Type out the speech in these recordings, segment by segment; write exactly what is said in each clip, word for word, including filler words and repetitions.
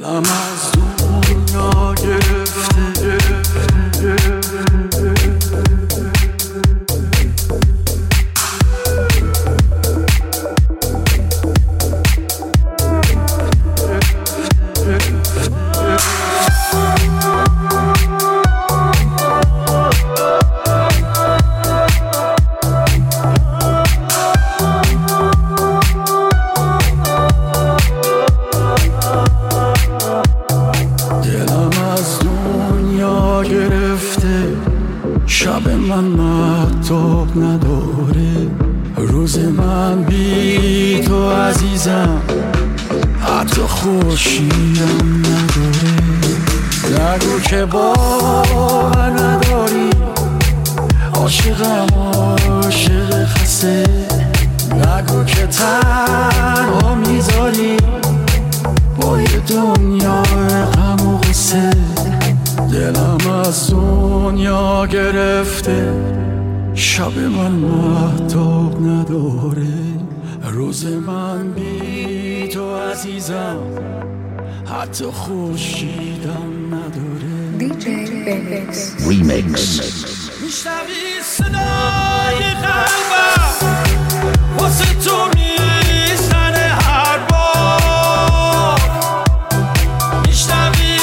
دلم از دنیا گرفته شب من مهتاب نداره، روز من بی تو عزیزم حتی خورشیدم نداره. نگو که باور نداری، عاشقم عاشق خسته. نگو که تنها میذاری با یه دنیا غم و غصه. دلم از دنیا گرفته، شب من مهتاب نداره، روز من بی تو عزیزم حتی خورشیدم نداره. دی جی بنکس ریمیکس. میشنوی صدای قلبم واسه تو میزنه هر بار. میشنوی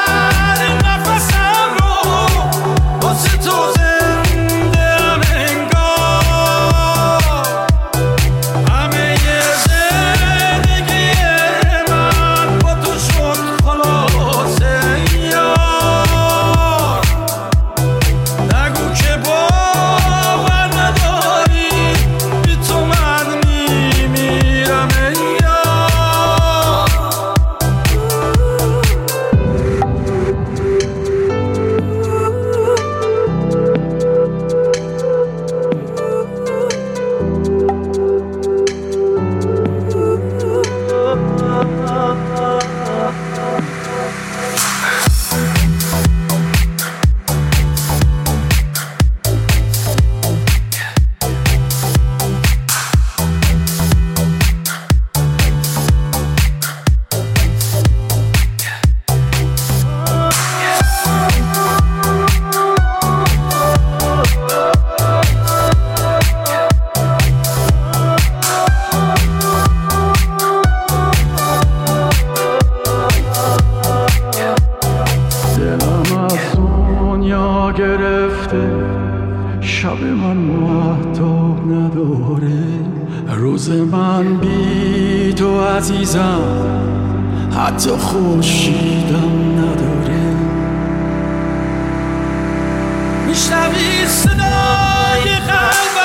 گرفته، شب من مهتاب نداره، روز من بی تو عزیزم حتی خورشیدم نداره. میشنوی صدای قلب